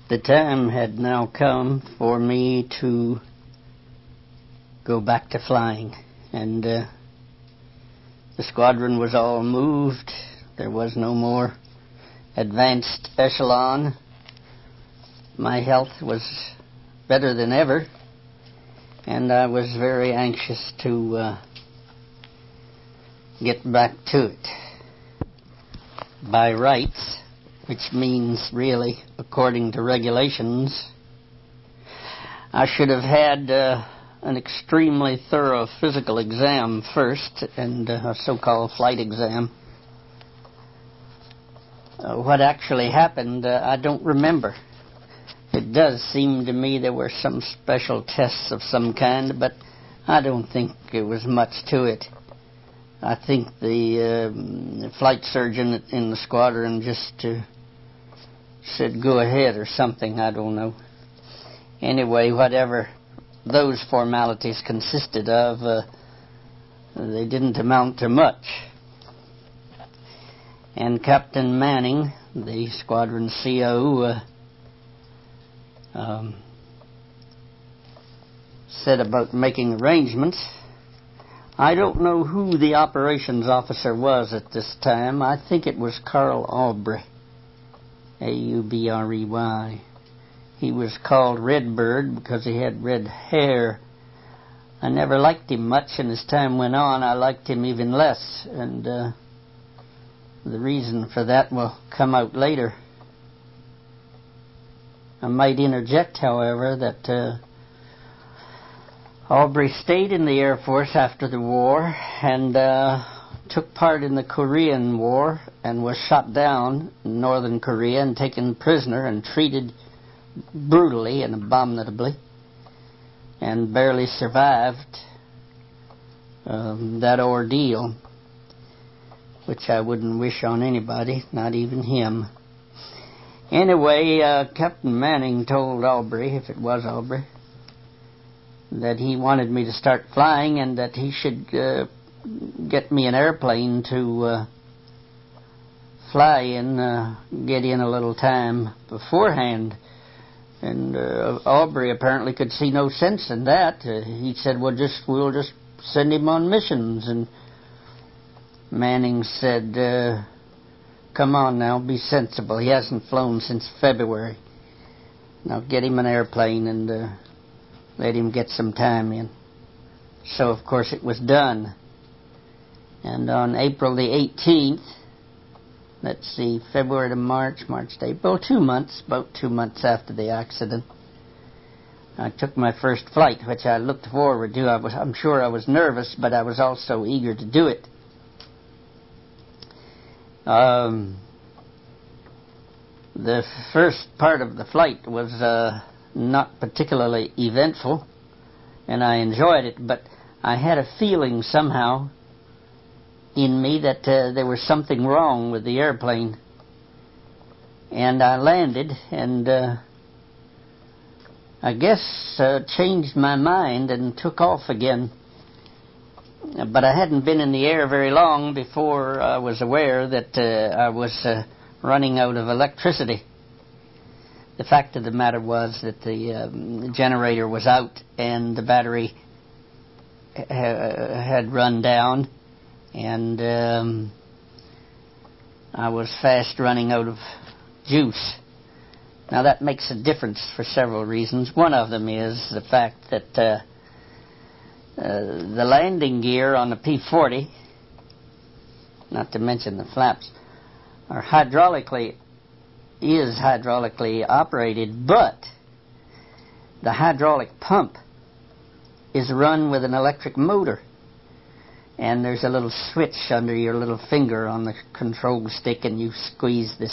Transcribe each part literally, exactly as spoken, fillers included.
The time had now come for me to go back to flying, and uh, the squadron was all moved. There was no more advanced echelon. My health was better than ever, and I was very anxious to uh, get back to it. By rights, which means really, according to regulations, I should have had uh, an extremely thorough physical exam first, and uh, a so-called flight exam. Uh, what actually happened, uh, I don't remember. It does seem to me there were some special tests of some kind, but I don't think there was much to it. I think the uh, flight surgeon in the squadron just uh, said go ahead or something, I don't know. Anyway, whatever those formalities consisted of, uh, they didn't amount to much. And Captain Manning, the squadron C O, uh, um, said about making arrangements. I don't know who the operations officer was at this time. I think it was Carl Aubrey, A U B R E Y. He was called Redbird because he had red hair. I never liked him much, and as time went on, I liked him even less. And uh, the reason for that will come out later. I might interject, however, that uh, Aubrey stayed in the Air Force after the war and uh, took part in the Korean War and was shot down in northern Korea and taken prisoner and treated brutally and abominably, and barely survived um, that ordeal, which I wouldn't wish on anybody, not even him. Anyway, uh, Captain Manning told Aubrey, if it was Aubrey, that he wanted me to start flying and that he should uh, get me an airplane to uh, fly in, uh, get in a little time beforehand. And uh, Aubrey apparently could see no sense in that. Uh, he said, well, just we'll just send him on missions. And Manning said, uh, come on now, be sensible. He hasn't flown since February. Now get him an airplane and uh, let him get some time in. So, of course, it was done. And on April the eighteenth, let's see, February to March, March to April, two months, about two months after the accident, I took my first flight, which I looked forward to. I was, I'm sure I was nervous, but I was also eager to do it. Um, the first part of the flight was uh, not particularly eventful, and I enjoyed it, but I had a feeling somehow in me that uh, there was something wrong with the airplane. And I landed and uh, I guess uh, changed my mind and took off again. But I hadn't been in the air very long before I was aware that uh, I was uh, running out of electricity. The fact of the matter was that the, um, the generator was out and the battery ha- had run down. And um, I was fast running out of juice. Now that makes a difference for several reasons. One of them is the fact that uh, uh, the landing gear on the P forty, not to mention the flaps, are hydraulically, is hydraulically operated, but the hydraulic pump is run with an electric motor. And there's a little switch under your little finger on the control stick, and you squeeze this,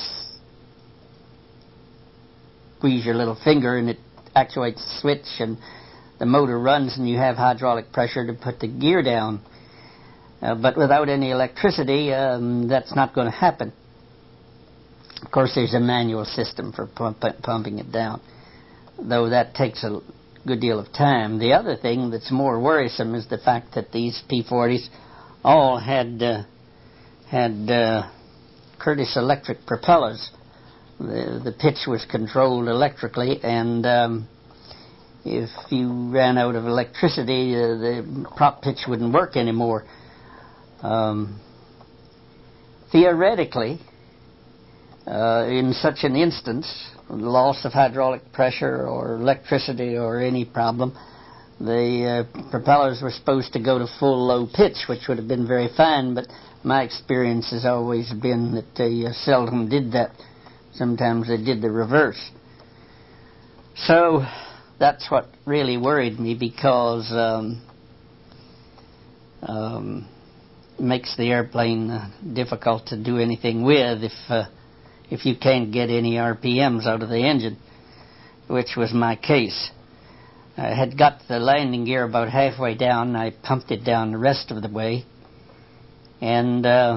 squeeze your little finger, and it actuates the switch, and the motor runs, and you have hydraulic pressure to put the gear down. Uh, but without any electricity, um, that's not going to happen. Of course, there's a manual system for pump, pumping it down, though that takes a good deal of time. The other thing that's more worrisome is the fact that these P forties all had uh, had uh, Curtiss Electric propellers The, the pitch was controlled electrically, and um, if you ran out of electricity, uh, the prop pitch wouldn't work anymore. Um, theoretically, uh, in such an instance, loss of hydraulic pressure or electricity or any problem, the uh, propellers were supposed to go to full low pitch, which would have been very fine, but my experience has always been that they uh, seldom did that. Sometimes they did the reverse. So that's what really worried me, because um, um, it makes the airplane uh, difficult to do anything with if uh, if you can't get any R P Ms out of the engine, which was my case. I had got the landing gear about halfway down. I pumped it down the rest of the way, and uh,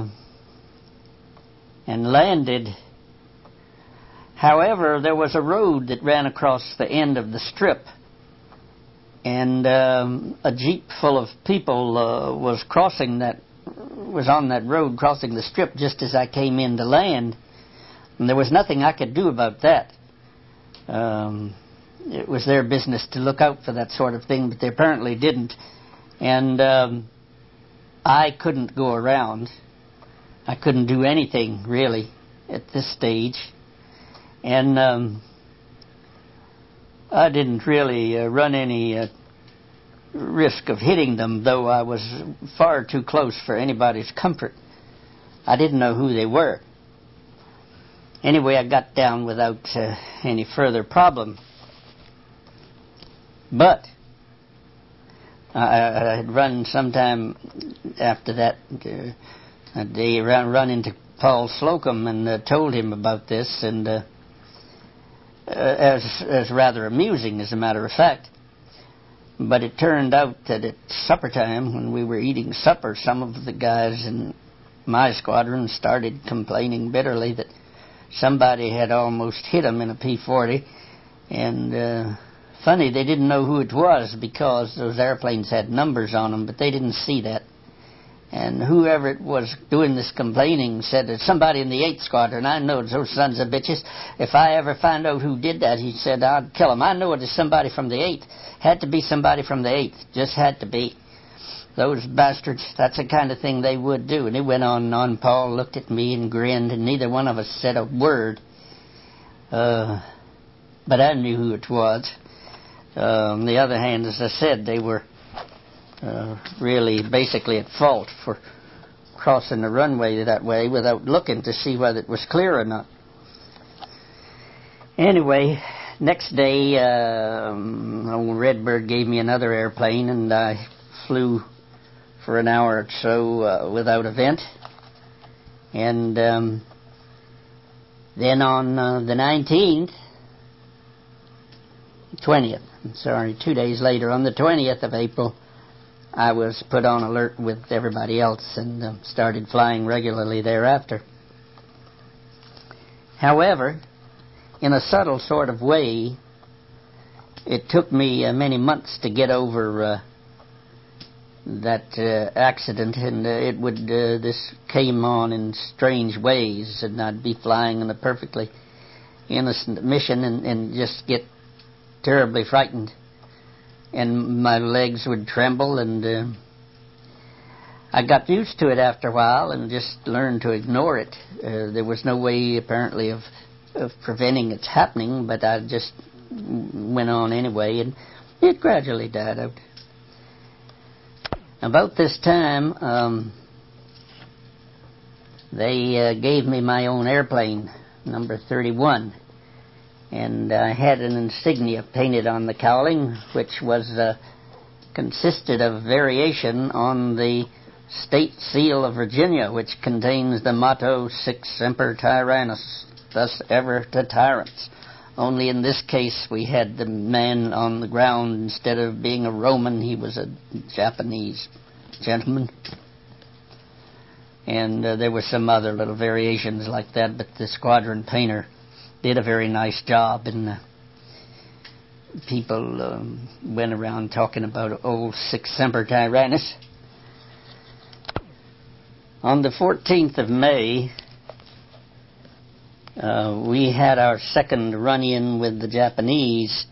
and landed. However, there was a road that ran across the end of the strip, and um, a jeep full of people uh, was crossing that, was on that road crossing the strip just as I came in to land, and there was nothing I could do about that. Um, it was their business to look out for that sort of thing, but they apparently didn't, and um, I couldn't go around. I couldn't do anything really at this stage. And um, I didn't really uh, run any uh, risk of hitting them, though I was far too close for anybody's comfort. I didn't know who they were. Anyway, I got down without uh, any further problem. But I, I had run sometime after that, uh, a day around, run into Paul Slocum and uh, told him about this, and uh, Uh, as as rather amusing, as a matter of fact. But it turned out that at supper time, when we were eating supper, some of the guys in my squadron started complaining bitterly that somebody had almost hit them in a P forty. And uh, funny, they didn't know who it was, because those airplanes had numbers on them, but they didn't see that. And whoever it was doing this complaining said, it's somebody in the eighth Squadron. I know it's those sons of bitches. If I ever find out who did that, he said, I'd kill him. I know it is somebody from the eighth. Had to be somebody from the eighth. Just had to be. Those bastards, that's the kind of thing they would do. And he went on and on. Paul looked at me and grinned, and neither one of us said a word. Uh, but I knew who it was. Uh, on the other hand, as I said, they were Uh, really basically at fault for crossing the runway that way without looking to see whether it was clear or not. Anyway, next day, um, old Redbird gave me another airplane, and I flew for an hour or so uh, without event. And um, then on uh, the nineteenth, twentieth, I'm sorry, two days later, on the twentieth of April, I was put on alert with everybody else and uh, started flying regularly thereafter. However, in a subtle sort of way, it took me uh, many months to get over uh, that uh, accident, and uh, it would uh, this came on in strange ways, and I'd be flying in a perfectly innocent mission and, and just get terribly frightened. And my legs would tremble, and uh, I got used to it after a while and just learned to ignore it. Uh, there was no way, apparently, of, of preventing its happening, but I just went on anyway, and it gradually died out. About this time, um, they uh, gave me my own airplane, number thirty-one. And I had an insignia painted on the cowling, which was uh, consisted of variation on the state seal of Virginia, which contains the motto Sic Semper Tyrannis, thus ever to tyrants. Only in this case we had the man on the ground. Instead of being a Roman, he was a Japanese gentleman. And uh, there were some other little variations like that, but the squadron painter did a very nice job, and uh, people um, went around talking about old Sic Semper Tyrannis. On the fourteenth of May, uh, we had our second run-in with the Japanese.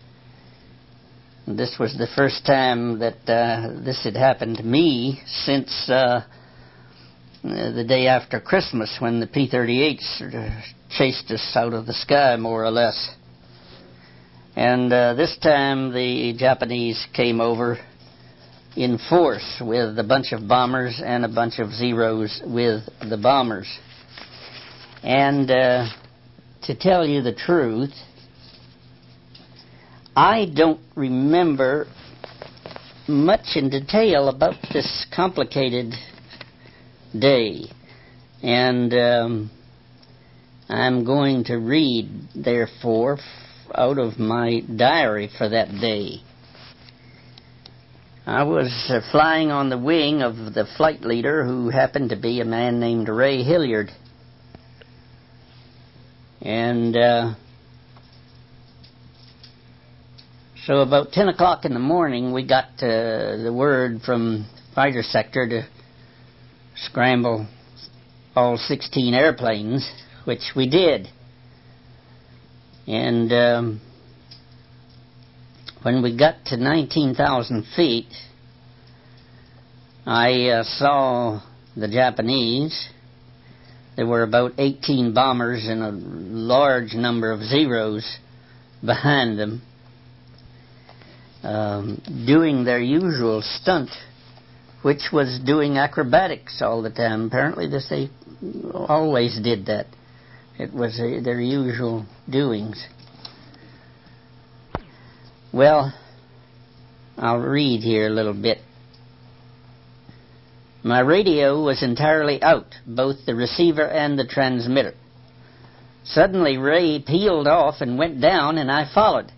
This was the first time that uh, this had happened to me since uh, the day after Christmas, when the P thirty-eights chased us out of the sky, more or less. And uh, this time the Japanese came over in force with a bunch of bombers and a bunch of Zeros with the bombers. And uh, to tell you the truth, I don't remember much in detail about this complicated day. And um, I'm going to read, therefore, out of my diary for that day. I was uh, flying on the wing of the flight leader, who happened to be a man named Ray Hilliard. And uh, so about ten o'clock in the morning, we got uh, the word from fighter sector to scramble all sixteen airplanes, which we did. And um, when we got to nineteen thousand feet, I uh, saw the Japanese. There were about eighteen bombers and a large number of Zeros behind them, um, doing their usual stunt, which was doing acrobatics all the time. Apparently, this, they always did that. It was uh, their usual doings. Well, I'll read here a little bit. My radio was entirely out, both the receiver and the transmitter. Suddenly, Ray peeled off and went down, and I followed.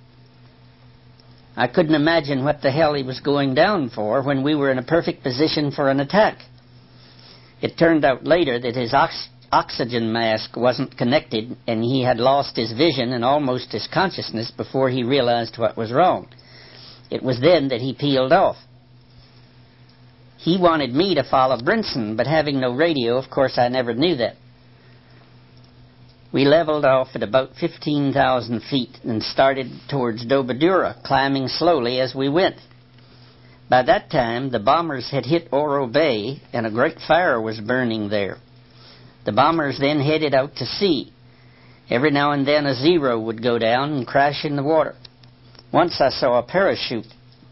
I couldn't imagine what the hell he was going down for when we were in a perfect position for an attack. It turned out later that his ox- oxygen mask wasn't connected, and he had lost his vision and almost his consciousness before he realized what was wrong. It was then that he peeled off. He wanted me to follow Brinson, but having no radio, of course, I never knew that. We leveled off at about fifteen thousand feet and started towards Dobadura, climbing slowly as we went. By that time, the bombers had hit Oro Bay, and a great fire was burning there. The bombers then headed out to sea. Every now and then a Zero would go down and crash in the water. Once I saw a parachute.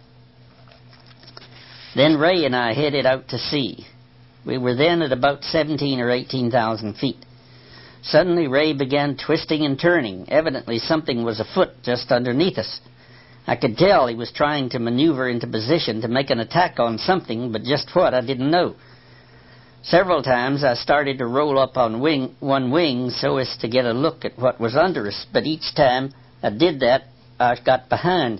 Then Ray and I headed out to sea. We were then at about seventeen or eighteen thousand feet. Suddenly Ray began twisting and turning. Evidently something was afoot just underneath us. I could tell he was trying to maneuver into position to make an attack on something, but just what, I didn't know. Several times I started to roll up on wing, one wing so as to get a look at what was under us, but each time I did that, I got behind.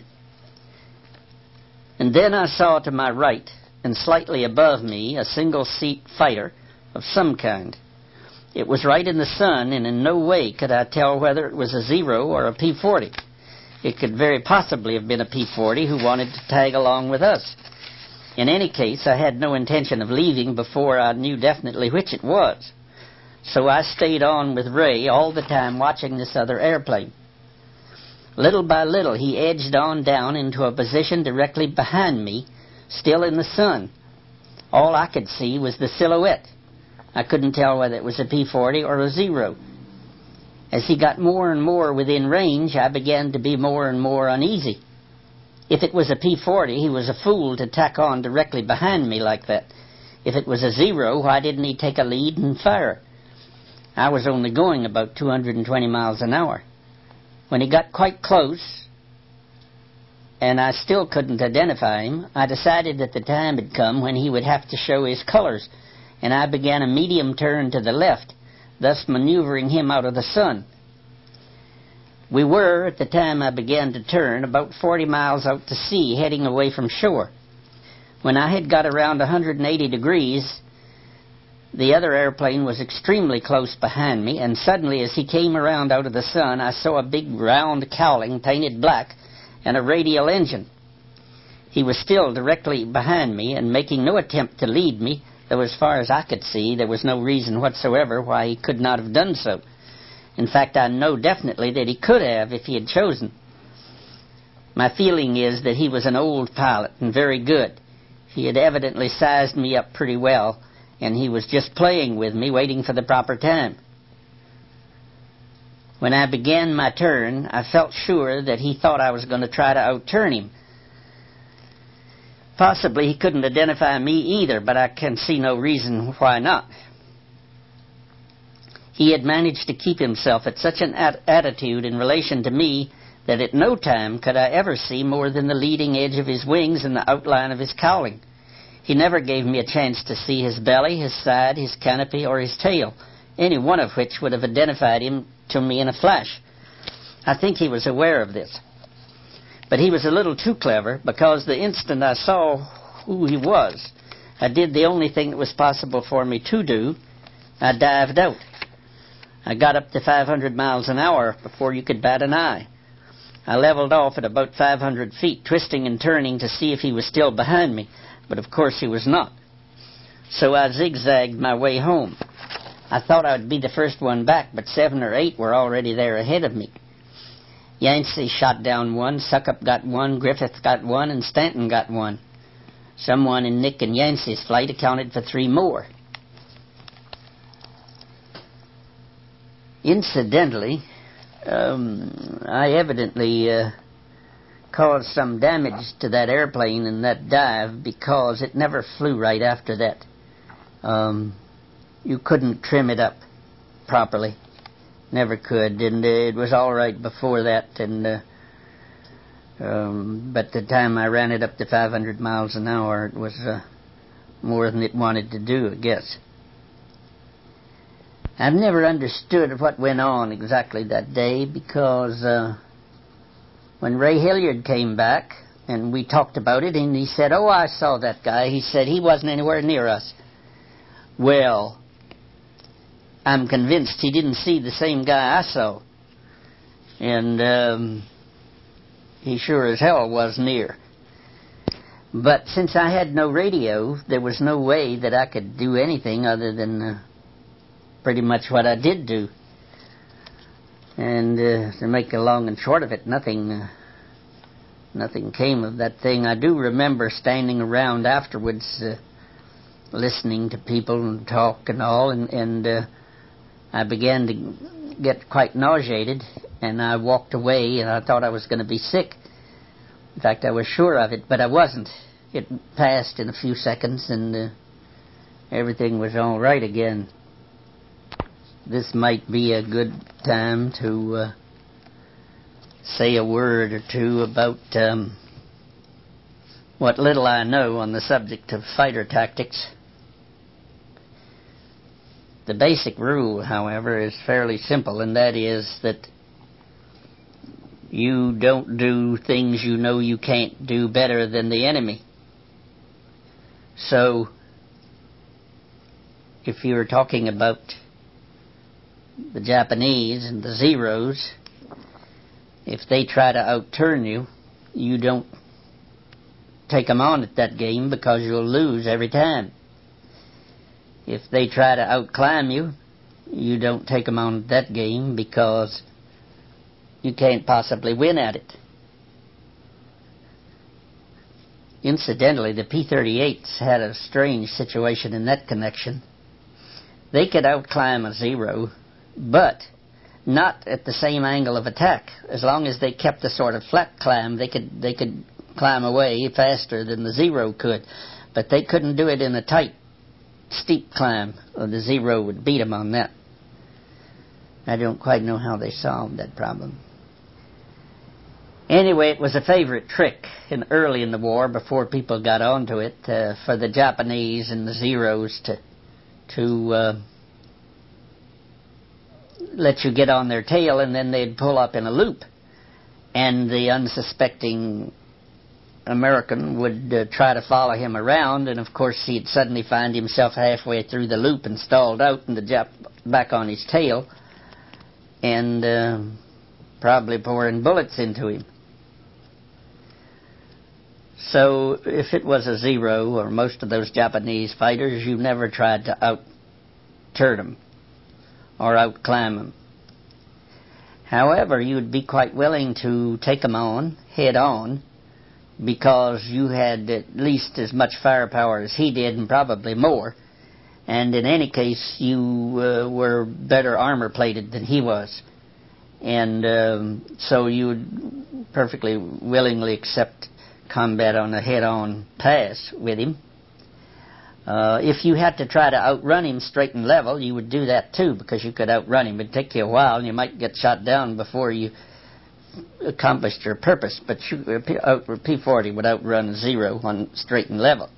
And then I saw to my right, and slightly above me, a single-seat fighter of some kind. It was right in the sun, and in no way could I tell whether it was a Zero or a P forty. It could very possibly have been a P forty who wanted to tag along with us. In any case, I had no intention of leaving before I knew definitely which it was. So I stayed on with Ray all the time watching this other airplane. Little by little, he edged on down into a position directly behind me, still in the sun. All I could see was the silhouette. I couldn't tell whether it was a P forty or a Zero. As he got more and more within range, I began to be more and more uneasy. If it was a P forty, he was a fool to tack on directly behind me like that. If it was a Zero, why didn't he take a lead and fire? I was only going about two hundred twenty miles an hour. When he got quite close, and I still couldn't identify him, I decided that the time had come when he would have to show his colors, and I began a medium turn to the left, thus maneuvering him out of the sun. We were, at the time I began to turn, about forty miles out to sea, heading away from shore. When I had got around one hundred eighty degrees, the other airplane was extremely close behind me, and suddenly as he came around out of the sun, I saw a big round cowling painted black and a radial engine. He was still directly behind me and making no attempt to lead me, though as far as I could see, there was no reason whatsoever why he could not have done so. In fact, I know definitely that he could have if he had chosen. My feeling is that he was an old pilot and very good. He had evidently sized me up pretty well, and he was just playing with me, waiting for the proper time. When I began my turn, I felt sure that he thought I was going to try to outturn him. Possibly he couldn't identify me either, but I can see no reason why not. He had managed to keep himself at such an at- attitude in relation to me that at no time could I ever see more than the leading edge of his wings and the outline of his cowling. He never gave me a chance to see his belly, his side, his canopy, or his tail, any one of which would have identified him to me in a flash. I think he was aware of this. But he was a little too clever, because the instant I saw who he was, I did the only thing that was possible for me to do. I dived out. I got up to five hundred miles an hour before you could bat an eye. I leveled off at about five hundred feet, twisting and turning to see if he was still behind me, but of course he was not. So I zigzagged my way home. I thought I would be the first one back, but seven or eight were already there ahead of me. Yancey shot down one, Suckup got one, Griffith got one, and Stanton got one. Someone in Nick and Yancey's flight accounted for three more. Incidentally, um, I evidently uh, caused some damage to that airplane in that dive because it never flew right after that. Um, you couldn't trim it up properly. Never could, and uh, it was all right before that, and uh, um, but the time I ran it up to five hundred miles an hour, it was uh, more than it wanted to do, I guess. I've never understood what went on exactly that day, because uh, when Ray Hilliard came back, and we talked about it, and he said, oh, I saw that guy. He said he wasn't anywhere near us. Well, I'm convinced he didn't see the same guy I saw. And um, he sure as hell was near. But since I had no radio, there was no way that I could do anything other than uh, pretty much what I did do. And uh, to make a long and short of it, nothing, uh, nothing came of that thing. I do remember standing around afterwards, uh, listening to people and talk and all, and, and uh, I began to get quite nauseated, and I walked away, and I thought I was going to be sick. In fact, I was sure of it, but I wasn't. It passed in a few seconds, and uh, everything was all right again. This might be a good time to uh, say a word or two about um, what little I know on the subject of fighter tactics. The basic rule, however, is fairly simple, and that is that you don't do things you know you can't do better than the enemy. So, if you're talking about the Japanese and the Zeros, if they try to outturn you, you don't take them on at that game, because you'll lose every time. If they try to outclimb you, you don't take them on at that game, because you can't possibly win at it. Incidentally, the P thirty-eights had a strange situation in that connection. They could outclimb a Zero, but not at the same angle of attack. As long as they kept the sort of flat climb, they could they could climb away faster than the Zero could. But they couldn't do it in a tight, steep climb, or the Zero would beat them on that. I don't quite know how they solved that problem. Anyway, it was a favorite trick in early in the war, before people got onto it, uh, for the Japanese and the Zeros to to uh, let you get on their tail, and then they'd pull up in a loop, and the unsuspecting American would uh, try to follow him around, and of course he'd suddenly find himself halfway through the loop and stalled out, and the Jap back on his tail, and uh, probably pouring bullets into him. So if it was a Zero, or most of those Japanese fighters, you never tried to out-turn them or out-climb them. However, you would be quite willing to take them on, head on, because you had at least as much firepower as he did, and probably more. And in any case, you uh, were better armor-plated than he was. And um, so you would perfectly willingly accept combat on a head-on pass with him. Uh, if you had to try to outrun him straight and level, you would do that too, because you could outrun him. It'd take you a while, and you might get shot down before you accomplished your purpose. But you, P forty would outrun zero on straight and level.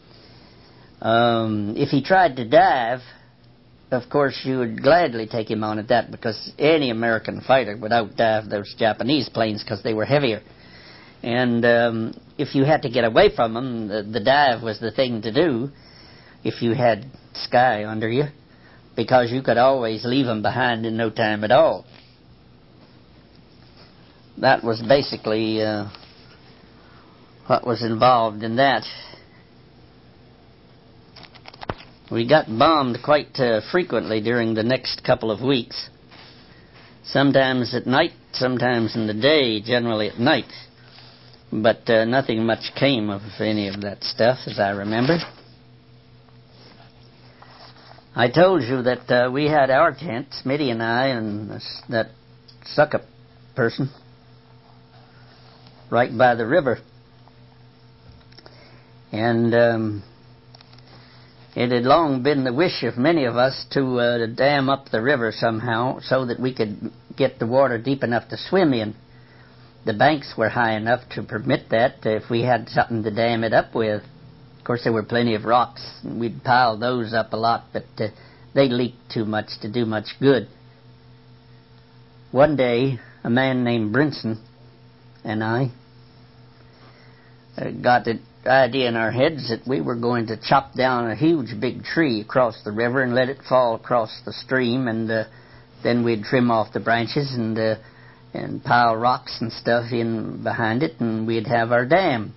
Um, if he tried to dive, of course, you would gladly take him on at that, because any American fighter would outdive those Japanese planes because they were heavier. And um, if you had to get away from them, the, the dive was the thing to do if you had sky under you, because you could always leave them behind in no time at all. That was basically uh, what was involved in that. We got bombed quite uh, frequently during the next couple of weeks. Sometimes at night, sometimes in the day, generally at night. But uh, nothing much came of any of that stuff, as I remember. I told you that uh, we had our tent, Smitty and I, and that suck-up person, right by the river. And um, it had long been the wish of many of us to uh, dam up the river somehow so that we could get the water deep enough to swim in. The banks were high enough to permit that if we had something to dam it up with. Of course, there were plenty of rocks, and we'd pile those up a lot, but uh, they leaked too much to do much good. One day, a man named Brinson and I uh, got the idea in our heads that we were going to chop down a huge big tree across the river and let it fall across the stream, and uh, then we'd trim off the branches and uh, and pile rocks and stuff in behind it, and we'd have our dam.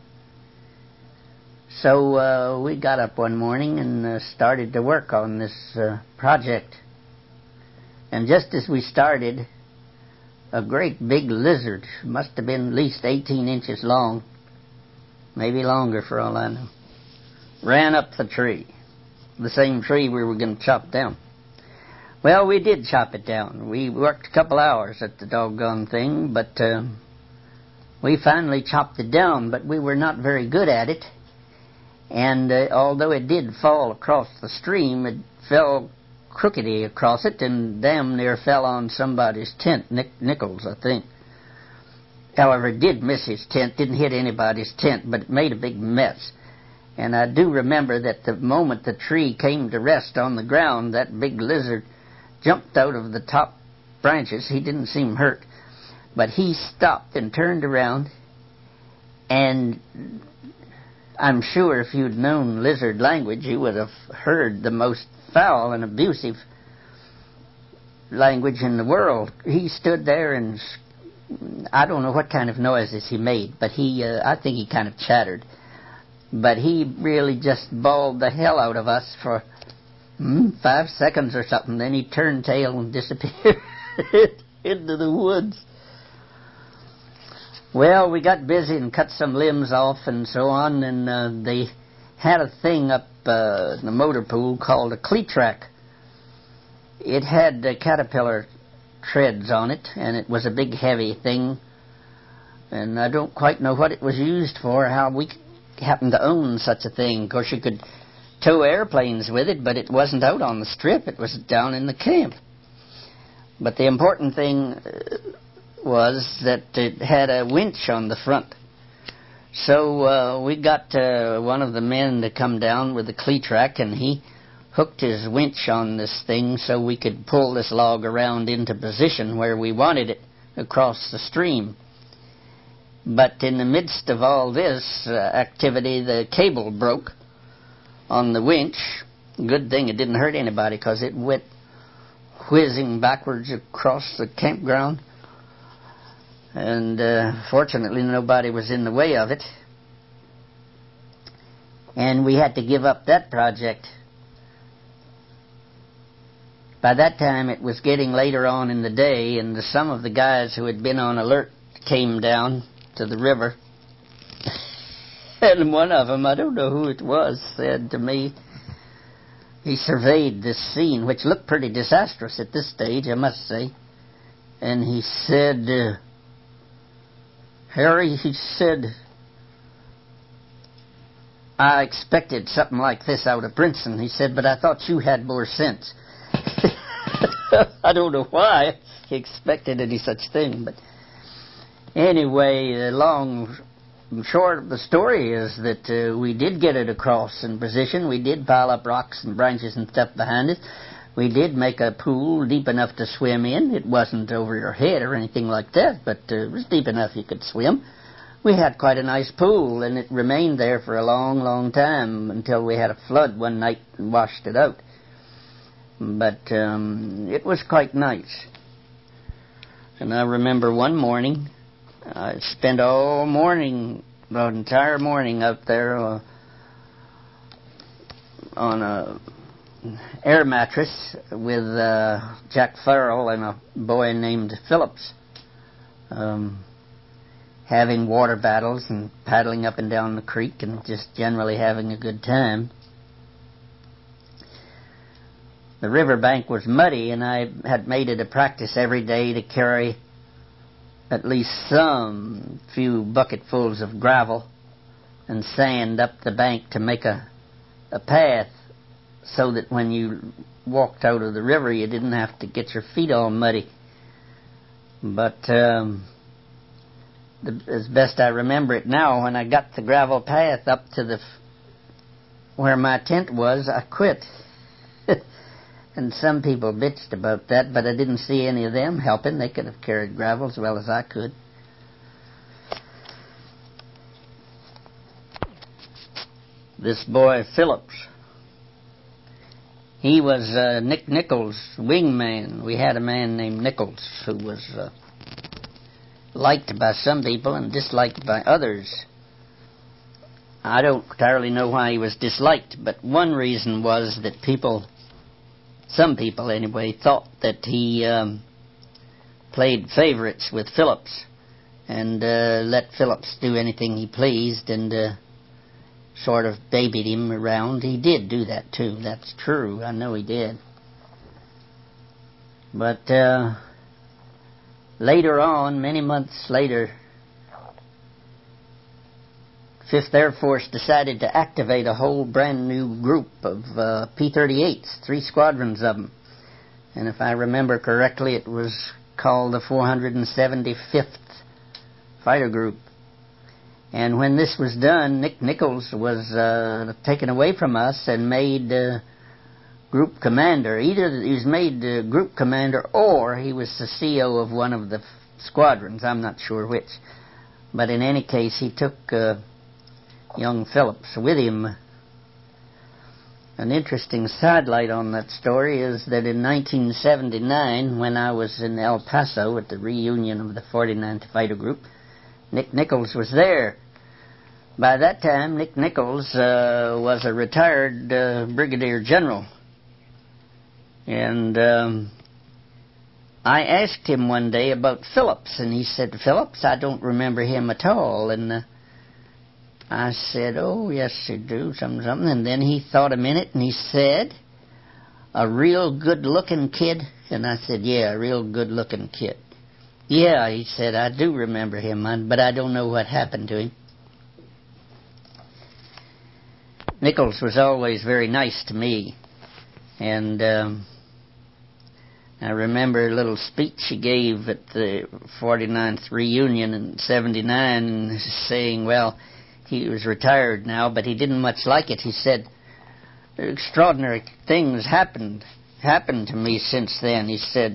So uh, we got up one morning and uh, started to work on this uh, project. And just as we started, a great big lizard, must have been at least eighteen inches long, maybe longer for all I know, ran up the tree, the same tree we were going to chop down. Well, we did chop it down. We worked a couple hours at the doggone thing, but uh, we finally chopped it down, but we were not very good at it. And uh, although it did fall across the stream, it fell crookedy across it and damn near fell on somebody's tent, Nick Nichols, I think. However, it did miss his tent, didn't hit anybody's tent, but it made a big mess. And I do remember that the moment the tree came to rest on the ground, that big lizard jumped out of the top branches. He didn't seem hurt, but he stopped and turned around, and I'm sure if you'd known lizard language, you would have heard the most foul and abusive language in the world. He stood there and I don't know what kind of noises he made, but he, uh, I think he kind of chattered. But he really just bawled the hell out of us for mm, five seconds or something. Then he turned tail and disappeared into the woods. Well, we got busy and cut some limbs off and so on, and uh, they had a thing up uh, in the motor pool called a Cleatrack. It had uh, caterpillar treads on it, and it was a big heavy thing, and I don't quite know what it was used for, how we happened to own such a thing. Of course, you could tow airplanes with it, but it wasn't out on the strip, it was down in the camp. But the important thing uh, was that it had a winch on the front. So uh, we got uh, one of the men to come down with the Cleatrack, and he hooked his winch on this thing so we could pull this log around into position where we wanted it across the stream. But in the midst of all this uh, activity, the cable broke on the winch. Good thing it didn't hurt anybody, because it went whizzing backwards across the campground. And uh, fortunately nobody was in the way of it. And we had to give up that project. By that time it was getting later on in the day, and the, some of the guys who had been on alert came down to the river. And one of them, I don't know who it was, said to me, he surveyed this scene, which looked pretty disastrous at this stage, I must say. And he said, uh, Harry, he said, I expected something like this out of Princeton, he said, but I thought you had more sense. I don't know why he expected any such thing, but anyway, the long and short of the story is that uh, we did get it across in position. We did pile up rocks and branches and stuff behind it. We did make a pool deep enough to swim in. It wasn't over your head or anything like that, but uh, it was deep enough you could swim. We had quite a nice pool, and it remained there for a long, long time until we had a flood one night and washed it out. But um, it was quite nice. And I remember one morning, I spent all morning, the entire morning out there uh, on a air mattress with uh, Jack Farrell and a boy named Phillips, um, having water battles and paddling up and down the creek and just generally having a good time. The riverbank was muddy, and I had made it a practice every day to carry at least some few bucketfuls of gravel and sand up the bank to make a, a path so that when you walked out of the river you didn't have to get your feet all muddy. But um, the, as best I remember it now, when I got the gravel path up to the where my tent was, I quit. And some people bitched about that, but I didn't see any of them helping. They could have carried gravel as well as I could. This boy, Phillips, he was uh, Nick Nichols' wingman. We had a man named Nichols who was uh, liked by some people and disliked by others. I don't entirely know why he was disliked, but one reason was that people... Some people, anyway, thought that he um, played favorites with Phillips and uh, let Phillips do anything he pleased and uh, sort of babied him around. He did do that, too. That's true. I know he did. But uh, later on, many months later, Fifth Air Force decided to activate a whole brand new group of uh, P thirty-eights, three squadrons of them. And if I remember correctly, it was called the four hundred seventy-fifth Fighter Group. And when this was done, Nick Nichols was uh, taken away from us and made uh, group commander. Either he was made uh, group commander or he was the C O of one of the f- squadrons. I'm not sure which. But in any case, he took... Uh, young Phillips with him. An interesting sidelight on that story is that in nineteen seventy-nine, when I was in El Paso at the reunion of the forty-ninth Fighter Group, Nick Nichols was there. By that time, Nick Nichols uh, was a retired uh, brigadier general. And um, I asked him one day about Phillips, and he said, Phillips, I don't remember him at all. And uh, I said, oh, yes, you do, something, something. And then he thought a minute, and he said, a real good-looking kid? And I said, yeah, a real good-looking kid. Yeah, he said, I do remember him, but I don't know what happened to him. Nichols was always very nice to me. And um, I remember a little speech he gave at the forty-ninth reunion in seventy-nine saying, well, he was retired now, but he didn't much like it. He said, extraordinary things happened happened to me since then. He said,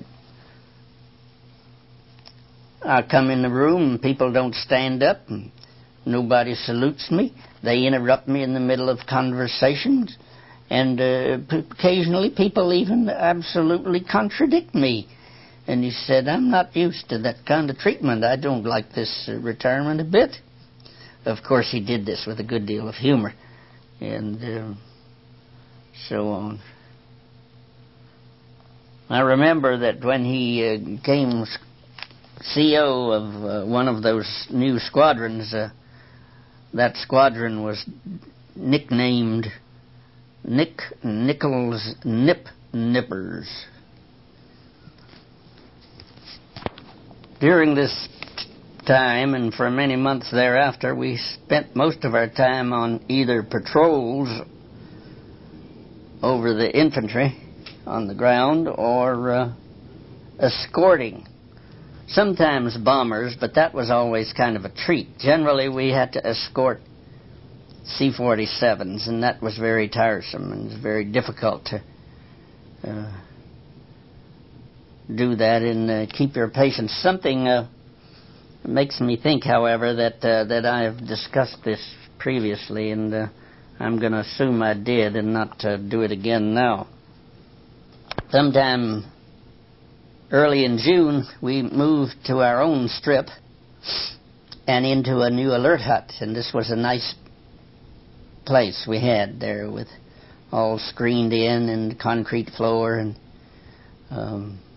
I come in the room and people don't stand up and nobody salutes me. They interrupt me in the middle of conversations, and uh, p- occasionally people even absolutely contradict me. And he said, I'm not used to that kind of treatment. I don't like this uh, retirement a bit. Of course, he did this with a good deal of humor, and uh, so on. I remember that when he uh, came C O of uh, one of those new squadrons, uh, that squadron was nicknamed Nick Nichols Nip Nippers. During this time and for many months thereafter, we spent most of our time on either patrols over the infantry on the ground or uh, escorting. Sometimes bombers, but that was always kind of a treat. Generally, we had to escort C forty-sevens, and that was very tiresome and very difficult to uh, do that and uh, keep your patience. Something uh, makes me think, however, that uh, that I have discussed this previously, and uh, I'm going to assume I did and not uh, do it again now. Sometime early in June, we moved to our own strip and into a new alert hut, and this was a nice place we had there with all screened in and concrete floor and um,